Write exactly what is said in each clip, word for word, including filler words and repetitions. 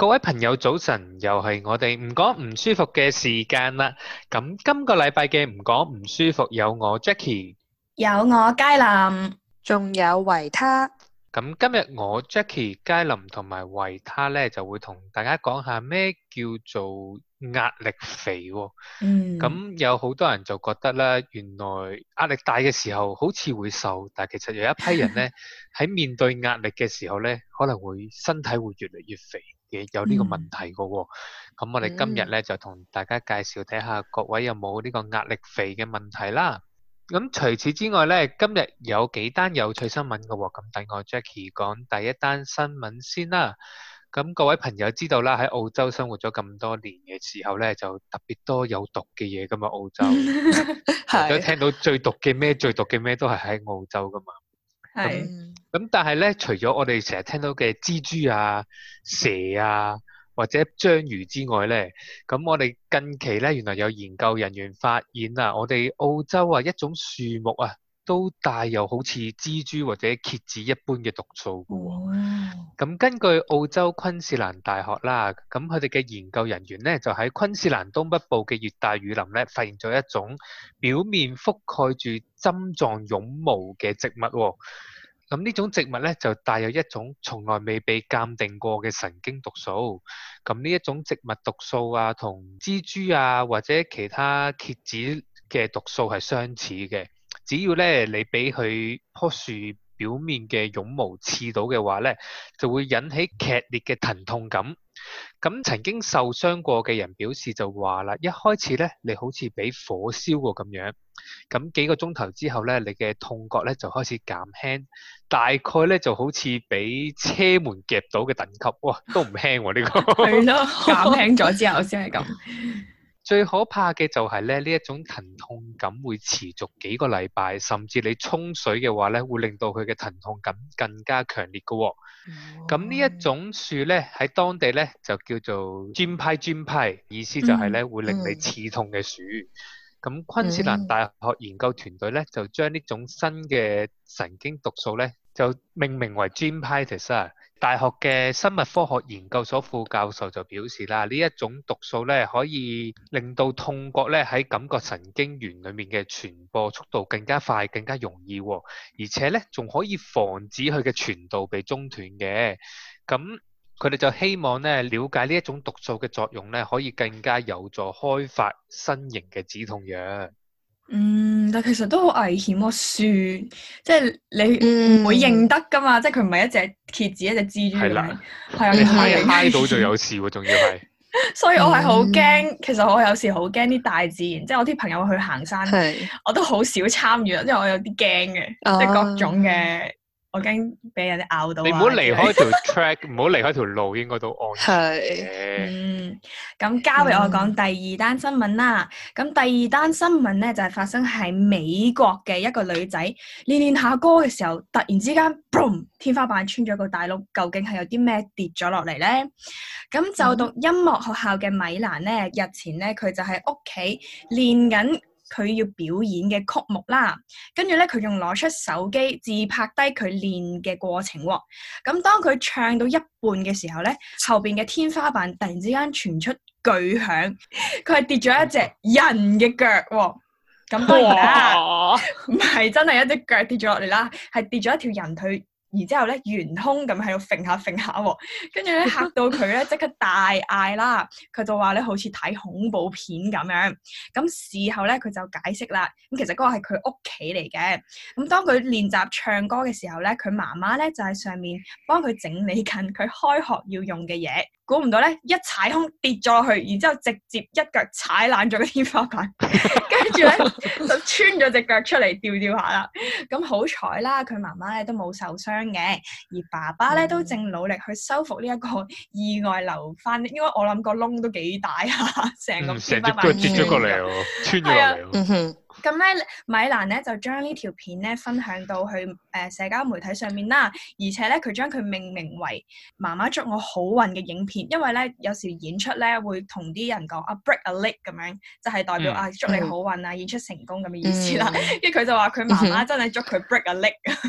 各位朋友早晨，又係我哋唔講唔舒服嘅時間啦。咁今個禮拜嘅唔講唔舒服有我 Jackie， 有我佳林， 仲有維他。 咁今日我 Jackie、佳林同埋維他咧就會同大家講下咩叫做壓力肥喎。 嗯， 咁有好多人就覺得咧，原來壓力大嘅時候好似會瘦，但係其實有一批人咧喺面對壓力嘅時候咧，可能會身體會越嚟越肥嘅，有呢個問題嘅喎。咁我哋今日咧就同大家介紹睇下各位有冇呢個壓力肥嘅問題啦。咁除此之外咧，今日有幾單有趣新聞嘅喎，咁等我 Jackie 講第一單新聞先啦。咁各位朋友知道啦，喺澳洲生活咗咁多年嘅時候咧，就特別多有毒嘅嘢噶嘛，澳洲。係。都聽到最毒嘅咩，最毒嘅咩都係喺澳洲噶嘛。 係。 咁但係咧，除咗我哋成日聽到嘅蜘蛛啊、蛇啊，或者章魚之外咧，咁我哋近期咧，原來有研究人員發現啊，我哋澳洲啊一種樹木啊，都帶有好似蜘蛛或者蠍子一般嘅毒素㗎喎。咁、哦、根據澳洲昆士蘭大學啦，咁佢哋嘅研究人員咧，就喺昆士蘭東北部嘅熱帶雨林咧，發現咗一種表面覆蓋住針狀絨毛嘅植物喎。咁呢種植物咧就帶有一種從來未被鑑定過嘅神經毒素。咁呢一種植物毒素啊，同蜘蛛啊或者其他蠍子嘅毒素係相似嘅。只要咧你俾佢棵樹表面嘅絨毛刺到嘅話咧，就會引起劇烈嘅疼痛感。咁曾經受傷過嘅人表示就話啦，一開始咧你好似俾火燒過咁樣。咁幾個鐘頭之後咧，你嘅痛覺咧就開始減輕，大概咧就好似俾車門夾到嘅等級，哇，都唔輕喎呢個。 係咯，減輕咗之後先係咁。 最可怕嘅就係咧，呢一種疼痛感會持續幾個禮拜，甚至你沖水嘅話咧，會令到佢嘅疼痛感更加強烈嘅喎。咁呢一種樹咧喺當地咧就叫做 Gympie Gympie，意思就係咧會令你刺痛嘅樹。咁昆士蘭大學研究團隊咧，就將呢種新嘅神經毒素咧，就命名為 Gympietis 啊。大學嘅生物科學研究所副教授就表示啦，呢一種毒素咧，可以令到痛覺咧喺感覺神經元裡面嘅傳播速度更加快、更加容易喎，而且咧仲可以防止佢嘅傳導被中斷嘅。咁佢哋就希望咧了解呢一種毒素嘅作用咧，可以更加有助開發新型嘅止痛藥。 嗯，但其實都好危險喎，樹即係你唔會認得噶嘛，嗯、即係佢唔係一隻蠍子，一隻蜘蛛咁樣，係啊， 你揩揩到就有事喎，仲要係。 所以我係好驚，其實我有時好驚啲大自然，即係我啲朋友去行山，我都好少參與，因為我有啲驚嘅，即係各種嘅。我驚俾人哋咬到啊！ 你唔好離開條 track，唔好離開條路，應該都安全嘅。 嗯，咁交俾我講第二單新聞啦。咁、嗯、第二單新聞咧就係、是、發生喺美國嘅一個女仔練練下歌嘅時候，突然之間 boom 天花板穿咗個大窿，究竟係有啲咩跌咗落嚟咧？咁就讀音樂學校嘅米蘭咧，日前咧佢就喺屋企練緊佢要表演嘅曲目啦，跟住咧佢仲攞出手機自拍低佢練嘅過程喎。咁當佢唱到一半嘅時候咧，後邊嘅天花板突然之間傳出巨響，佢係跌咗一隻人嘅腳喎。咁當然啦，唔係真係一隻腳跌咗落嚟啦，係跌咗一條人腿。然之後咧，懸空咁喺度揈下揈下喎，跟住咧嚇到佢咧即刻大嗌啦！佢就話咧好似睇恐怖片咁樣。咁事後咧佢就解釋啦，咁其實嗰個係佢屋企嚟嘅。咁當佢練習唱歌嘅時候咧，佢媽媽咧就喺上面幫佢整理緊佢開學要用嘅嘢。估唔到咧，一踩空跌咗落去，然之後直接一腳踩爛咗個天花板，跟住咧就穿咗隻腳出嚟，吊吊下啦。咁好彩啦，佢媽媽咧都冇受傷嘅，而爸爸咧、嗯、都正努力去修復呢一個意外留翻。因為我諗個窿都幾大啊，成個天花板成隻腳跌咗過嚟喎，穿咗落嚟。嗯哼。 咁咧，米蘭咧就將呢條片咧分享到去誒、呃、社交媒體上面啦，而且咧佢將佢命名為媽媽祝我好運嘅影片，因為咧有時演出咧會同啲人講啊 break a leg 咁樣，就係、是、代表、嗯、啊祝你好運啊，演出成功咁嘅意思啦。跟住佢就話佢媽媽真係祝佢 break a leg。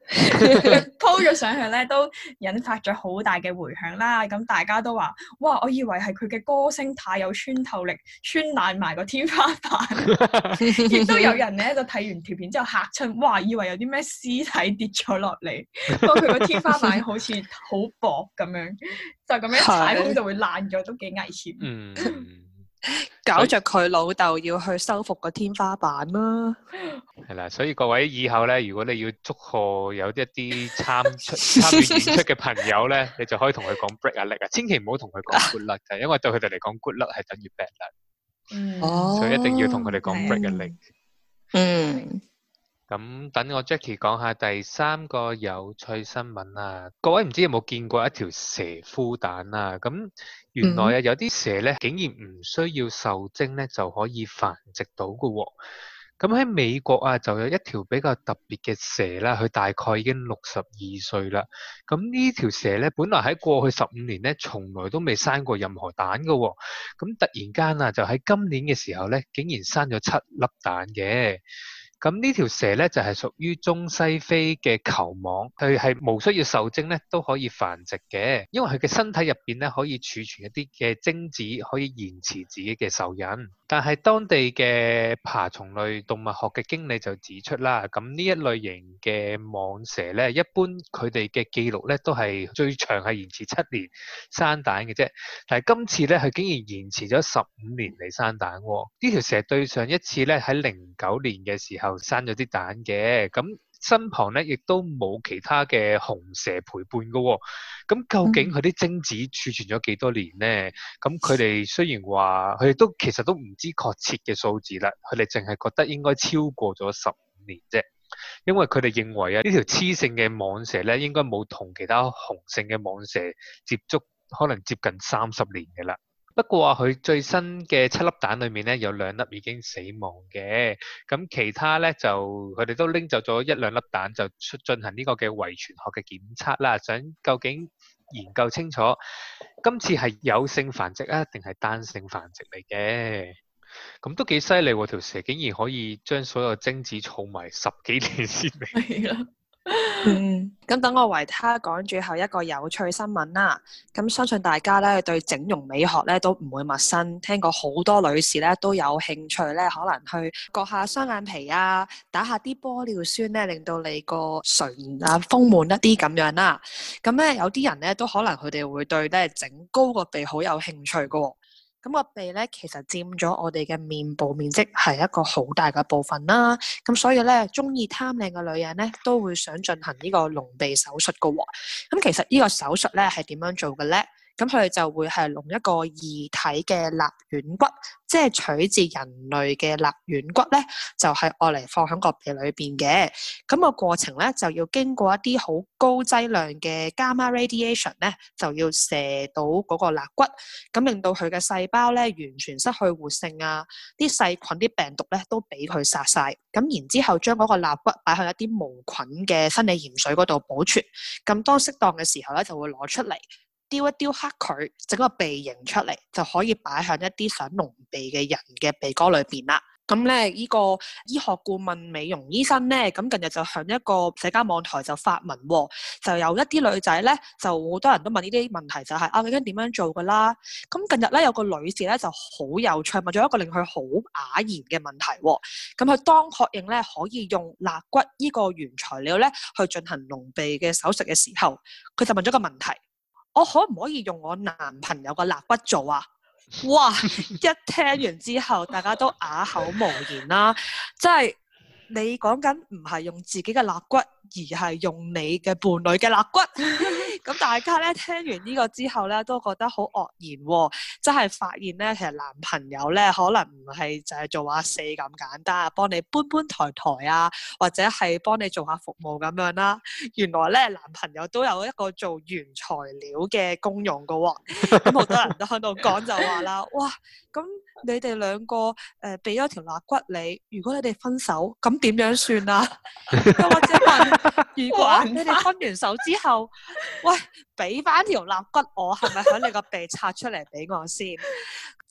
佢 po 咗上去咧，都引發咗好大嘅迴響啦。咁大家都話：哇！我以為係佢嘅歌聲太有穿透力，穿爛埋個天花板。亦都有人咧就睇完條片之後嚇親，哇！以為有啲咩屍體跌咗落嚟，不過佢個天花板好似好薄咁樣，就咁樣踩空就會爛咗，都幾危險。 嗯， 搞着佢老豆要去修復個天花板啦。 係啦，所以各位以後咧，如果你要祝賀有一啲參出參與演出嘅朋友咧，你就可以同佢講 break a leg 啊，千祈唔好同佢講 good luck 嘅，因為對佢哋嚟講 good luck 係等於 bad luck， 嗯， 哦， 所以一定要同佢哋講 break a leg。 嗯， 咁等我 Jackie 講下第三個有趣新聞啊！各位唔知有冇見過一條蛇孵蛋啊？咁原來啊有啲蛇咧竟然唔需要受精咧就可以繁殖到㗎喎。咁喺美國啊就有一條比較特別嘅蛇啦，佢大概已經六十二歲啦。咁呢條蛇咧本來喺過去十五年咧從來都未生過任何蛋㗎喎。咁突然間啊就喺今年嘅時候咧竟然生咗七粒蛋嘅。咁呢條蛇咧就係屬於中西非嘅球蟒，佢係無需要受精咧都可以繁殖嘅，因為佢嘅身體入邊咧可以儲存一啲嘅精子，可以延遲自己嘅受孕。但係當地嘅爬蟲類動物學嘅經理就指出啦，咁呢一類型嘅蟒蛇咧，一般佢哋嘅記錄咧都係最長係延遲七年生蛋嘅啫，但係今次咧佢竟然延遲咗十五年嚟生蛋喎。呢條蛇對上一次咧喺零九年嘅時候生咗啲蛋嘅，咁身旁咧亦都冇其他嘅雄蛇陪伴㗎喎。咁究竟佢啲精子儲存咗幾多年咧？咁佢哋雖然話佢哋都其實都唔知確切嘅數字啦，佢哋淨係覺得應該超過咗十五年啫。因為佢哋認為啊，呢條雌性嘅蟒蛇咧應該冇同其他雄性嘅蟒蛇接觸，可能接近三十年嘅啦。不過話佢最新嘅七粒蛋裏面咧，有兩粒已經死亡嘅，咁其他咧就佢哋都拎走咗一兩粒蛋，就出進行呢個嘅遺傳學嘅檢測啦，想究竟研究清楚今次係有性繁殖啊，定係單性繁殖嚟嘅？咁都幾犀利喎！條蛇竟然可以將所有精子儲埋十幾年先嚟。 係啊。 嗯，咁等我為他講最後一個有趣新聞啦。咁相信大家咧對整容美學咧都唔會陌生，聽過好多女士咧都有興趣咧，可能去割下雙眼皮啊，打下啲玻尿酸咧，令到你個唇啊豐滿一啲咁樣啦。咁咧有啲人咧都可能佢哋會對咧整高個鼻好有興趣噶喎。咁個鼻咧，其實佔咗我哋嘅面部面積係一個好大嘅部分啦。咁所以咧，中意貪靚嘅女人咧，都會想進行呢個隆鼻手術嘅喎。咁其實呢個手術咧係點樣做嘅咧？咁佢哋就會係隆一個異體嘅肋軟骨，即係取自人類嘅肋軟骨咧，就係愛嚟放喺個鼻裏邊嘅。咁個過程咧就要經過一啲好高劑量嘅 gamma radiation 咧，就要射到嗰個肋骨，咁令到佢嘅細胞咧完全失去活性啊，啲細菌、啲病毒咧都俾佢殺晒。咁然之後將嗰個肋骨擺喺一啲無菌嘅生理鹽水嗰度保存。咁當適當嘅時候咧，就會攞出嚟。雕一雕黑佢，整個鼻型出嚟，就可以擺向一啲想隆鼻嘅人嘅鼻哥裏邊啦。咁咧，呢個醫學顧問美容醫生咧，咁近日就向一個社交網台就發文喎，就有一啲女仔咧，就好多人都問呢啲問題，就係、是、啊，究竟點樣做噶啦？咁近日咧有個女士咧就好有趣，問咗一個令佢好訝然嘅問題喎。咁佢當確認咧可以用肋骨呢個原材料咧去進行隆鼻嘅手術嘅時候，佢就問咗個問題。我可唔可以用我男朋友嘅肋骨做啊？哇！一聽完之後，大家都啞口無言啦。即係你講緊唔係用自己嘅肋骨，而係用你嘅伴侶嘅肋骨。咁大家咧聽完呢個之後咧，都覺得好愕然喎、哦。真係發現咧，其實男朋友咧可能唔係就係做阿四咁簡單，幫你搬搬抬抬啊，或者係幫你做下服務咁樣啦。原來咧男朋友都有一個做原材料嘅功用噶喎、哦。咁好多人都喺度講就話啦，哇！咁你哋兩個誒俾咗條肋骨你，如果你哋分手，咁點樣算啊？又或者問，如果你哋分完手之後，喂，俾翻條肋骨我，係咪喺你個鼻拆出嚟俾我先？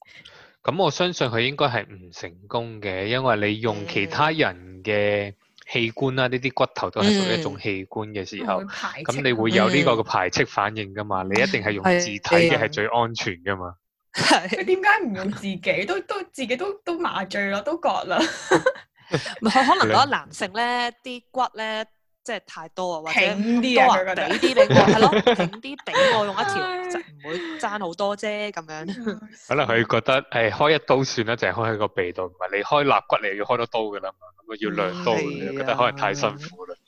咁我相信佢應該係唔成功嘅，因為你用其他人嘅器官啦，呢啲骨頭都係屬於一種器官嘅時候， 會排斥咁、你會有呢個嘅排斥反應噶嘛？你一定係用自體嘅係最安全噶嘛？ 佢點解唔用自己？都都自己都都麻醉啦，都割啦。 唔係可能覺得男性咧啲骨咧即係太多啊，或者挺啲多啊佢覺得人俾啲俾我，係咯，挺啲俾我用一條就唔會爭好多啫咁樣。 可能佢覺得誒開一刀算啦，淨係開喺個鼻度，唔係你開肋骨你又要開多刀噶啦嘛，咁啊要兩刀， 嗯你就覺得可能太辛苦啦。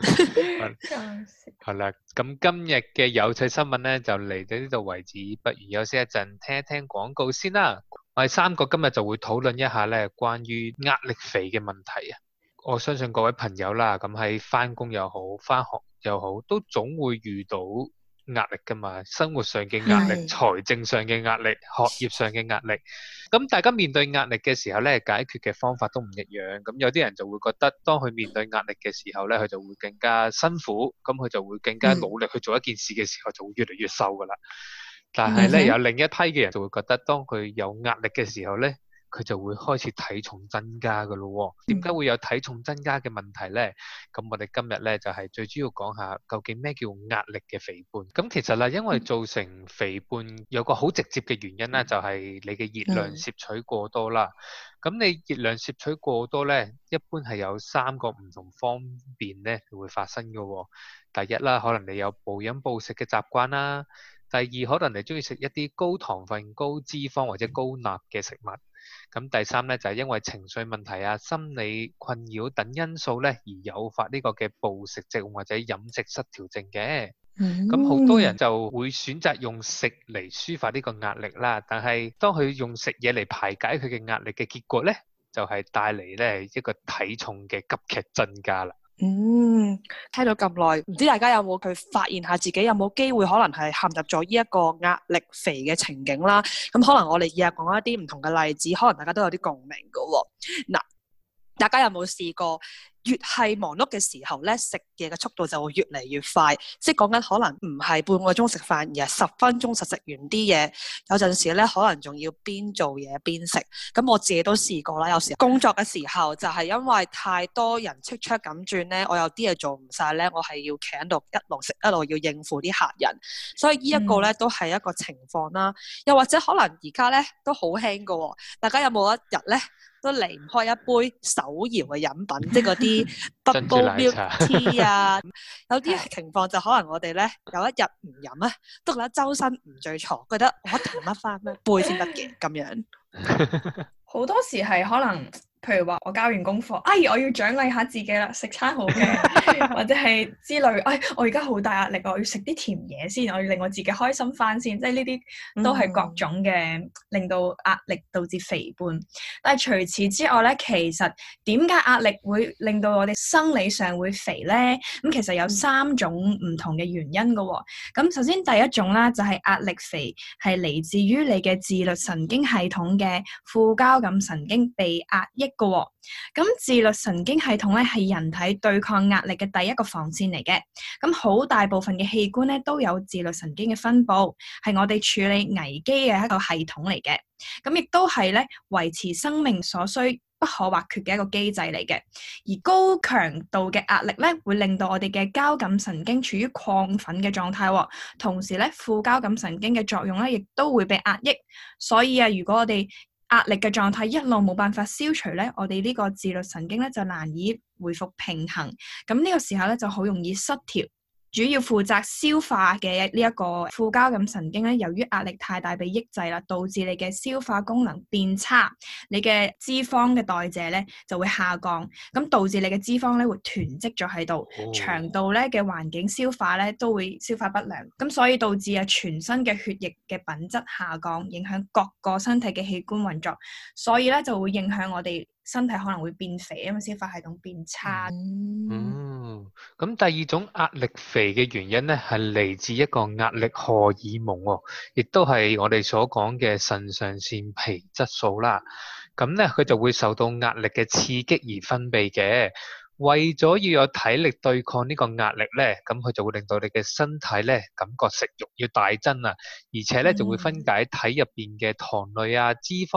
係啦，咁今日嘅有趣新聞咧就嚟到呢度為止，不如休息一陣，聽一聽廣告先啦。我哋三個今日就會討論一下咧關於壓力肥嘅問題啊。我相信各位朋友啦，咁喺翻工又好，翻學又好，都總會遇到壓力噶嘛，生活上嘅壓力、 係財政上嘅壓力、學業上嘅壓力。咁大家面對壓力嘅時候咧，解決嘅方法都唔一樣。咁有啲人就會覺得，當佢面對壓力嘅時候咧，佢就會更加辛苦，咁佢就會更加努力去做一件事嘅時候，就會越嚟越瘦噶啦。但係咧， 嗯哼有另一批嘅人就會覺得，當佢有壓力嘅時候咧，佢就會開始體重增加噶咯喎。點解會有體重增加嘅問題咧？咁我哋今日咧就係最主要講下究竟咩叫壓力嘅肥胖。咁其實啦，因為造成肥胖有個好直接嘅原因咧，就係你嘅熱量攝取過多啦。咁你熱量攝取過多咧，一般係有三個唔同方面咧會發生嘅喎。第一啦，可能你有暴飲暴食嘅習慣啦。第二，可能你中意食一啲高糖分、高脂肪或者高鈉嘅食物。咁第三咧就係因為情緒問題啊、心理困擾等因素咧而誘發呢個嘅暴食症或者飲食失調症嘅。咁好多人就會選擇用食嚟抒發呢個壓力啦，但係當佢用食嘢嚟排解佢嘅壓力嘅結果咧，就係帶嚟咧一個體重嘅急劇增加啦。 嗯，聽到咁耐，唔知大家有冇去發現下自己有冇機會可能係陷入咗呢一個壓力肥嘅情景啦？咁可能我哋以下講一啲唔同嘅例子，可能大家都有啲共鳴㗎喎。嗱，大家有冇試過？越係忙碌嘅時候咧，食嘢嘅速度就會越嚟越快，即係講緊可能唔係半個鐘食飯，而係十分鐘實食完啲嘢。有陣時咧，可能仲要邊做嘢邊食。咁我自己都試過啦，有時工作嘅時候就係因為太多人出出咁轉咧，我有啲嘢做唔晒咧，我係要企喺度一路食一路要應付啲客人，所以呢一個咧、嗯、都係一個情況啦。又或者可能而家咧都好興㗎喎，大家有冇一日咧？都離唔開一杯手搖嘅飲品，即係嗰啲 bubble milk tea 啊。有啲情況就可能我哋咧有一日唔飲啊，都覺得周身唔聚財，覺得我一定要乜翻咩杯先得嘅咁樣。 好多時係可能，譬如話我交完功課，哎，我要獎勵下自己啦，食餐好嘅，或者係之類，哎，我而家好大壓力，我要食啲甜嘢先，我要令我自己開心翻先，即係呢啲都係各種嘅令到壓力導致肥胖。嗯、但係除此之外咧，其實點解壓力會令到我哋生理上會肥咧？咁其實有三種唔同嘅原因噶、哦。咁首先第一種啦，就係、是、壓力肥係嚟自於你嘅自律神經系統嘅副交感神經被壓抑嘅喎。咁自律神經系統咧係人體對抗壓力嘅第一個防線嚟嘅。咁好大部分嘅器官咧都有自律神經嘅分佈，係我哋處理危機嘅一個系統嚟嘅。咁亦都係咧維持生命所需不可或缺嘅一個機制嚟嘅。而高強度嘅壓力咧會令到我哋嘅交感神經處於亢奮嘅狀態，同時咧副交感神經嘅作用咧亦都會被壓抑。所以啊，如果我哋壓力嘅狀態一路冇辦法消除咧，我哋呢個自律神經咧就難以恢復平衡。咁呢個時候咧就好容易失調。主要負責消化嘅呢一個副交感神經咧，由於壓力太大被抑制啦，導致你嘅消化功能變差，你嘅脂肪嘅代謝咧就會下降，咁導致你嘅脂肪咧會囤積咗喺度，哦、腸道咧嘅環境消化咧都會消化不良，咁所以導致啊全身嘅血液嘅品質下降，影響各個身體嘅器官運作，所以咧就會影響我哋身體可能會變肥，因為消化系統變差。 嗯，咁第二種壓力肥嘅原因咧，係嚟自一個壓力荷爾蒙喎，亦都係我哋所講嘅腎上腺皮質素啦。咁咧，佢就會受到壓力嘅刺激而分泌嘅。為咗要有體力對抗呢個壓力咧，咁佢就會令到你嘅身體咧感覺食慾要大增啊，而且咧就會分解體入邊嘅糖類啊、脂肪。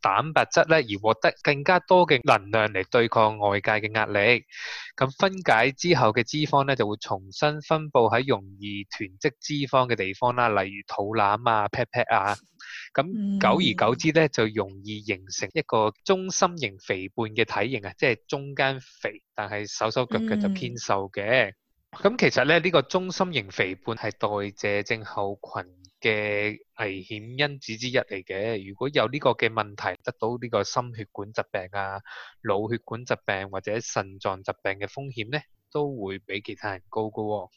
蛋白質咧，而獲得更加多嘅能量嚟對抗外界嘅壓力。咁分解之後嘅脂肪咧，就會重新分佈喺容易囤積脂肪嘅地方啦，例如肚腩啊、pat pat 啊。咁久而久之咧，就容易形成一個中心型肥胖嘅體型啊，即係中間肥，但係手手腳腳就偏瘦嘅。咁、嗯、其實咧，呢、這個中心型肥胖係代謝症候群嘅危險因子之一嚟嘅。如果有呢個嘅問題，得到呢個心血管疾病啊、腦血管疾病或者腎臟疾病嘅風險咧，都會比其他人高噶、哦。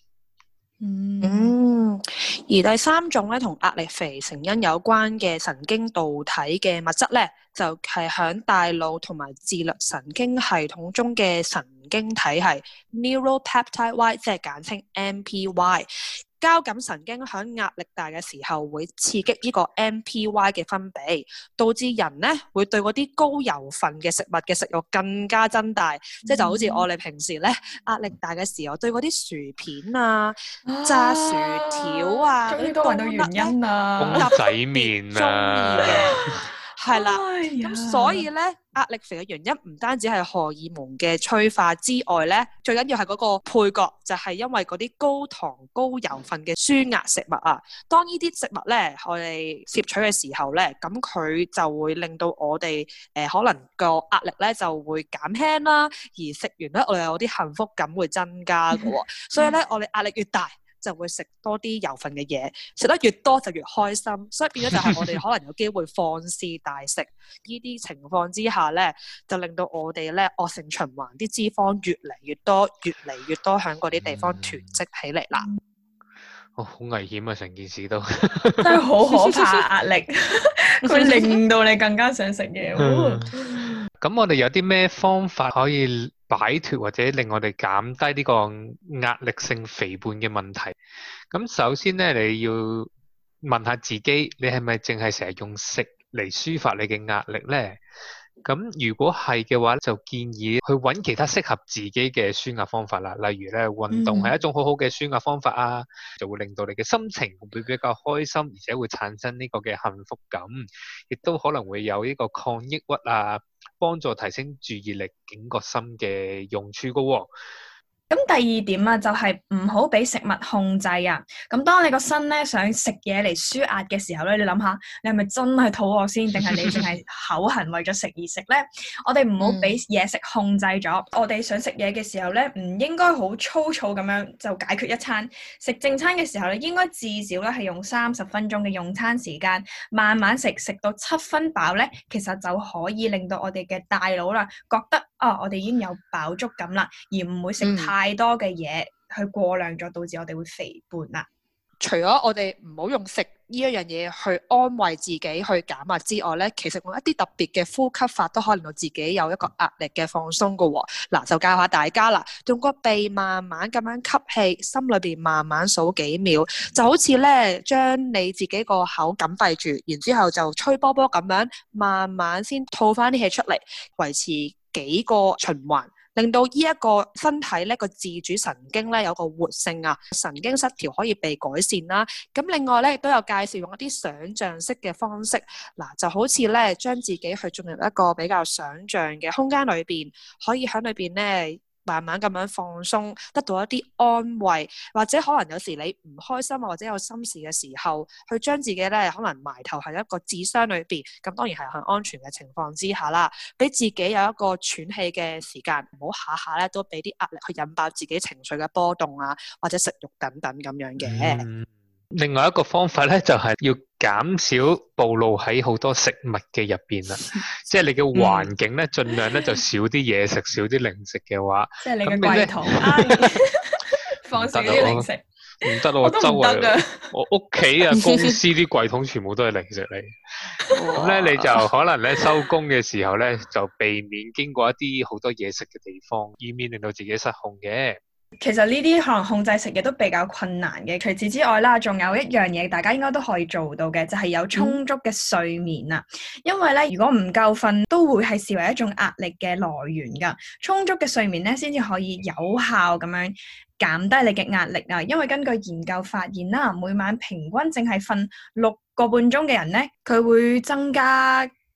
嗯，而第三種咧同壓力肥成因有關嘅神經導體嘅物質咧，就係、是、響大腦同埋自律神經系統中嘅神經體系 Neuropeptide Y， 即係簡稱 M P Y。交感神經響壓力大嘅時候會刺激呢個 M P Y 嘅分泌，導致人咧會對嗰啲高油分嘅食物嘅食慾更加增大，嗯、即係就好似我哋平時咧壓力大嘅時候，對嗰啲薯片啊、啊炸薯條啊、 終於都揾到原因啦， 公仔麵啊， 係啦，咁所以咧壓力肥嘅原因唔單止係荷爾蒙嘅催化之外咧，最緊要係嗰個配角，就係因為嗰啲高糖高油分嘅舒壓食物啊。當呢啲食物咧我哋攝取嘅時候咧，咁佢就會令到我哋誒、呃、可能個壓力咧就會減輕啦，而食完咧我哋有啲幸福感會增加嘅喎。所以咧我哋壓力越大，就會食多啲油份嘅嘢，食得越多就越開心，所以變咗就係我哋可能有機會放肆大食。呢啲情況之下咧，就令到我哋咧惡性循環，啲脂肪越嚟越多，越嚟越多喺嗰啲地方囤積起嚟啦。 哦，好危險啊！成件事都真係好可怕，壓力佢令到你更加想食嘢。 咁我哋有啲咩方法可以擺脫或者令我哋減低呢個壓力性肥胖嘅問題？咁首先咧，你要問下自己，你係咪淨係成日用食嚟抒發你嘅壓力咧？咁如果係嘅話，就建議去揾其他適合自己嘅舒壓方法啦。例如咧，運動係一種好好嘅舒壓方法啊，就會令到你嘅心情會比較開心，而且會產生呢個嘅幸福感，亦都可能會有呢個抗抑鬱啊，幫助提升注意力、警覺心嘅用處噶喎。 咁第二點啊，就係唔好俾食物控制啊。咁當你個身咧想食嘢嚟舒壓嘅時候咧，你諗下，你係咪真係肚餓先，定係你淨係口痕為咗食而食咧？我哋唔好俾嘢食控制咗。嗯、我哋想食嘢嘅時候咧，唔應該好粗糙咁樣就解決一餐。食正餐嘅時候咧，應該至少咧係用三十分鐘嘅用餐時間，慢慢食，食到七分飽咧，其實就可以令到我哋嘅大腦啦覺得啊、哦，我哋已經有飽足感啦，而唔會食太太多嘅嘢去過量咗，導致我哋會肥胖啦。 除咗我哋唔好用食呢一樣嘢去安慰自己去減壓之外咧，其實用一啲特別嘅呼吸法都可以令到自己有一個壓力嘅放鬆噶喎。嗱，就教下大家啦，用個鼻慢慢咁樣吸氣，心裏邊慢慢數幾秒，就好似咧將你自己個口緊閉住，然之後就吹波波咁樣，慢慢先吐翻啲氣出嚟，維持幾個循環。令到呢一個身體咧個自主神經咧有個活性啊，神經失調可以被改善啦。咁另外咧亦都有介紹用一啲想像式嘅方式，嗱就好似咧將自己去進入一個比較想像嘅空間裏邊，可以喺裏邊咧慢慢咁樣放鬆，得到一啲安慰，或者可能有時你唔開心啊，或者有心事嘅時候，去將自己咧可能埋頭喺一個紙箱裏邊，咁當然係喺安全嘅情況之下啦，俾自己有一個喘氣嘅時間，唔好下下咧都俾啲壓力去引爆自己情緒嘅波動啊，或者食慾等等咁樣嘅。 嗯另外一個方法咧，就係、是、要減少暴露喺好多食物嘅入邊啦。即係你嘅環境咧，盡、嗯、量咧就少啲嘢食，少啲零食嘅話， 即係你嘅櫃桶放少啲零食。 唔得咯，我周圍我屋企啊，公司啲櫃桶全部都係零食嚟。咁咧，你就可能咧收工嘅時候咧，就避免經過一啲好多嘢食嘅地方，以免令到自己失控嘅。 其實呢啲可能控制食嘢都比較困難嘅。除此之外啦，仲有一樣嘢大家應該都可以做到嘅，就係有充足嘅睡眠啊。因為咧，如果唔夠瞓，都會係視為一種壓力嘅來源噶。充足嘅睡眠咧，先至可以有效咁樣減低你嘅壓力啊。因為根據研究發現啦，每晚平均淨係瞓六個半鐘嘅人咧，佢會增加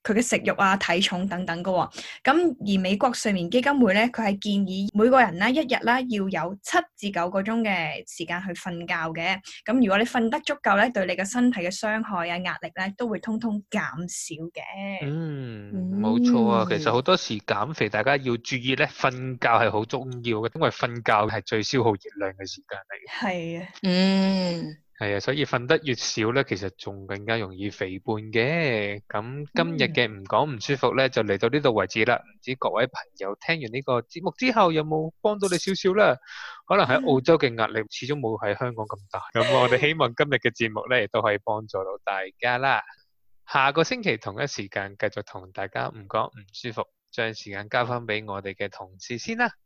佢嘅食慾啊、體重等等嘅喎。咁而美國睡眠基金會咧，佢係建議每個人咧一日咧要有七至九個鐘嘅時間去瞓覺嘅。咁如果你瞓得足夠咧，對你嘅身體嘅傷害啊、壓力咧都會通通減少嘅。 嗯，冇錯啊。其實好嗯多時減肥，大家要注意咧，瞓覺係好重要嘅，因為瞓覺係最消耗熱量嘅時間嚟嘅。 係啊， 嗯， 係啊，所以瞓得越少咧，其實仲更加容易肥胖嘅。咁今日嘅唔講唔舒服咧，就嚟到呢度為止啦。唔知各位朋友聽完呢個節目之後，有冇幫到你少少啦？可能喺澳洲嘅壓力始終冇喺香港咁大。咁我哋希望今日嘅節目咧，亦都可以幫助到大家啦。下個星期同一時間繼續同大家唔講唔舒服，將時間交翻俾我哋嘅同事先啦。